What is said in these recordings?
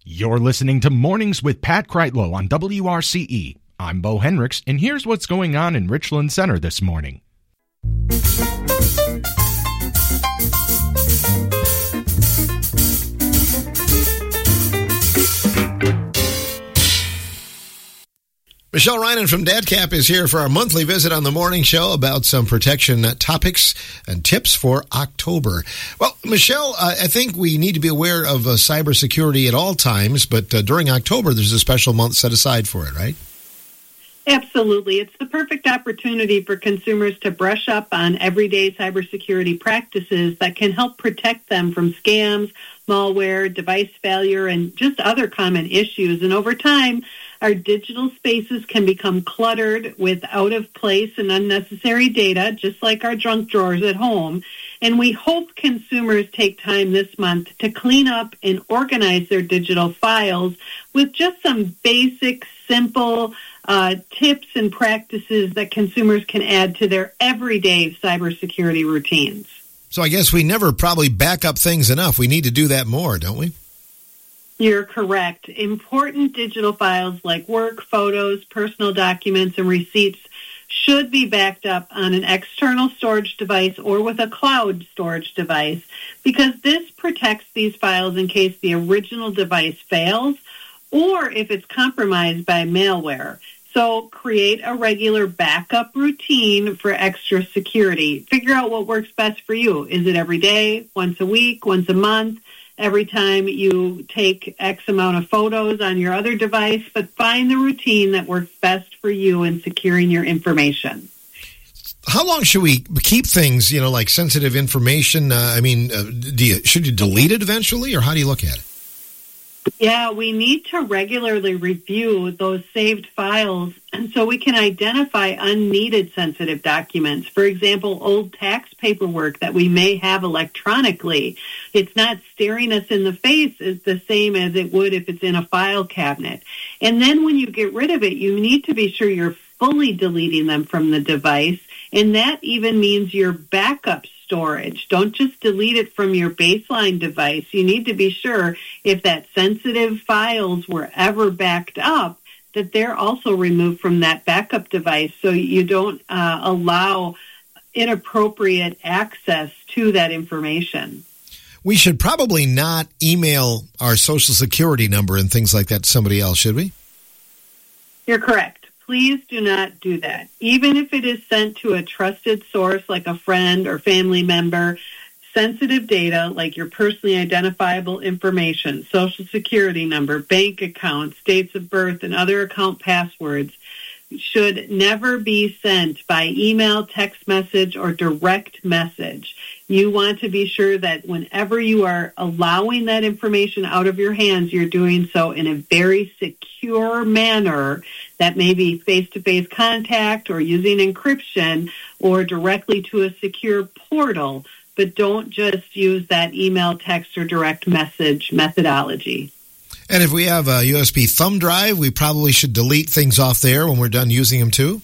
You're listening to Mornings with Pat Kreitlow on WRCE. I'm Bo Hendricks, and here's what's going on in Richland Center this morning. Michelle Reinen from DadCap is here for our monthly visit on the morning show about some protection topics and tips for October. Well, Michelle, I think we need to be aware of cybersecurity at all times, but during October, there's a special month set aside for it, right? Absolutely. It's the perfect opportunity for consumers to brush up on everyday cybersecurity practices that can help protect them from scams, malware, device failure, and just other common issues. And over time, our digital spaces can become cluttered with out-of-place and unnecessary data, just like our junk drawers at home. And we hope consumers take time this month to clean up and organize their digital files with just some basic, simple tips and practices that consumers can add to their everyday cybersecurity routines. So I guess we never probably back up things enough. We need to do that more, don't we? You're correct. Important digital files like work, photos, personal documents, and receipts should be backed up on an external storage device or with a cloud storage device because this protects these files in case the original device fails or if it's compromised by malware. So create a regular backup routine for extra security. Figure out what works best for you. Is it every day, once a week, once a month? Every time you take X amount of photos on your other device, but find the routine that works best for you in securing your information. How long should we keep things, like sensitive information? Should you delete it eventually, or how do you look at it? Yeah, we need to regularly review those saved files so we can identify unneeded sensitive documents. For example, old tax paperwork that we may have electronically. It's not staring us in the face is the same as it would if it's in a file cabinet. And then when you get rid of it, you need to be sure you're fully deleting them from the device. And that even means your backup storage. Don't just delete it from your baseline device. You need to be sure if that sensitive files were ever backed up, that they're also removed from that backup device so you don't allow inappropriate access to that information. We should probably not email our Social Security number and things like that to somebody else, should we? You're correct. Please do not do that. Even if it is sent to a trusted source like a friend or family member, sensitive data like your personally identifiable information, Social Security number, bank accounts, dates of birth, and other account passwords should never be sent by email, text message, or direct message. You want to be sure that whenever you are allowing that information out of your hands, you're doing so in a very secure manner. That may be face-to-face contact or using encryption or directly to a secure portal, but don't just use that email, text, or direct message methodology. And if we have a USB thumb drive, we probably should delete things off there when we're done using them too?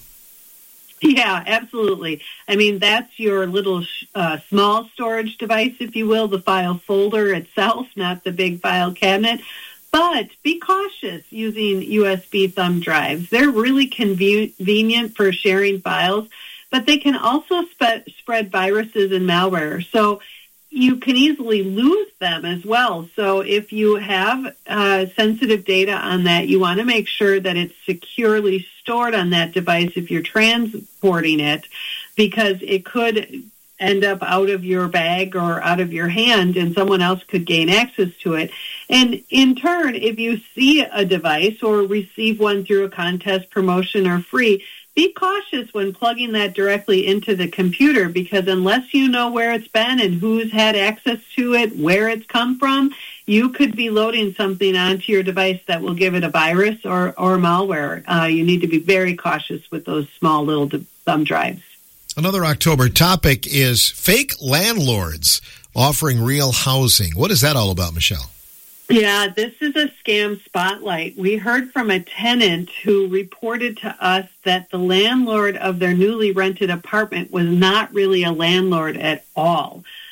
Yeah, absolutely. I mean, that's your little small storage device, if you will, the file folder itself, not the big file cabinet. But be cautious using USB thumb drives. They're really convenient for sharing files, but they can also spread viruses and malware. So you can easily lose them as well. So if you have sensitive data on that, you want to make sure that it's securely stored on that device if you're transporting it, because it could end up out of your bag or out of your hand and someone else could gain access to it. And in turn, if you see a device or receive one through a contest, promotion, or free, be cautious when plugging that directly into the computer, because unless you know where it's been and who's had access to it, where it's come from, you could be loading something onto your device that will give it a virus or malware. You need to be very cautious with those small little thumb drives. Another October topic is fake landlords offering real housing. What is that all about, Michelle? Yeah, this is a scam spotlight. We heard from a tenant who reported to us that the landlord of their newly rented apartment was not really a landlord at all.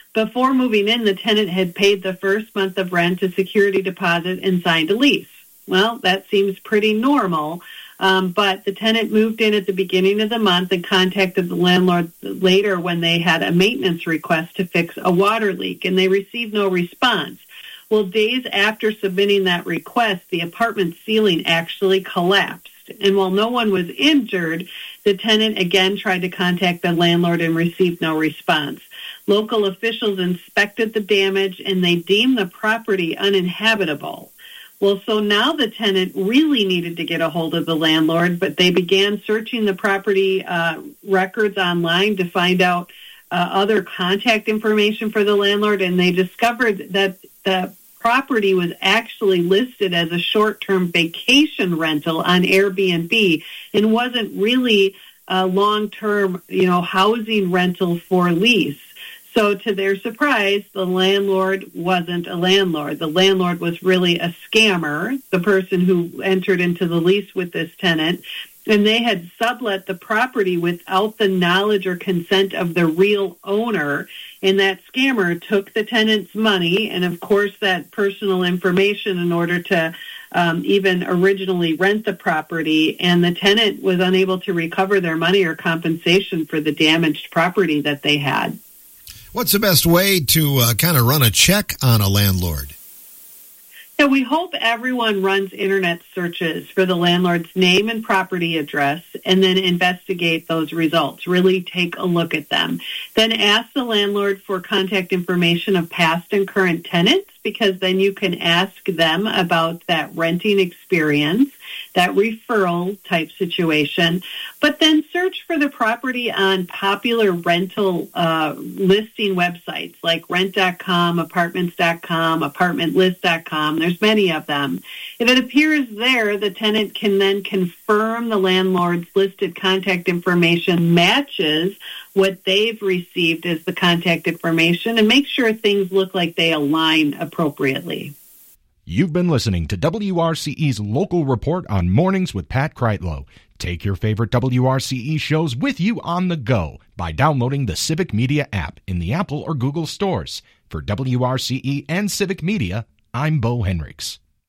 Before moving in, the tenant had paid the first month of rent, a security deposit, and signed a lease. Well, that seems pretty normal, but the tenant moved in at the beginning of the month and contacted the landlord later when they had a maintenance request to fix a water leak, and they received no response. Well, days after submitting that request, the apartment ceiling actually collapsed. And while no one was injured, the tenant again tried to contact the landlord and received no response. Local officials inspected the damage, and they deemed the property uninhabitable. Well, so now the tenant really needed to get a hold of the landlord, but they began searching the property records online to find out other contact information for the landlord, and they discovered that the property was actually listed as a short-term vacation rental on Airbnb and wasn't really a long-term, housing rental for lease. So to their surprise, the landlord wasn't a landlord. The landlord was really a scammer, the person who entered into the lease with this tenant, and they had sublet the property without the knowledge or consent of the real owner. And that scammer took the tenant's money and, of course, that personal information in order to even originally rent the property. And the tenant was unable to recover their money or compensation for the damaged property that they had. What's the best way to kind of run a check on a landlord? So we hope everyone runs internet searches for the landlord's name and property address and then investigate those results. Really take a look at them. Then ask the landlord for contact information of past and current tenants, because then you can ask them about that renting experience, that referral type situation. But then search for the property on popular rental listing websites like rent.com, apartments.com, apartmentlist.com. There's many of them. If it appears there, the tenant can then confirm the landlord's listed contact information matches what they've received as the contact information and make sure things look like they align appropriately. You've been listening to WRCE's Local Report on Mornings with Pat Kreitlow. Take your favorite WRCE shows with you on the go by downloading the Civic Media app in the Apple or Google stores. For WRCE and Civic Media, I'm Bo Henricks.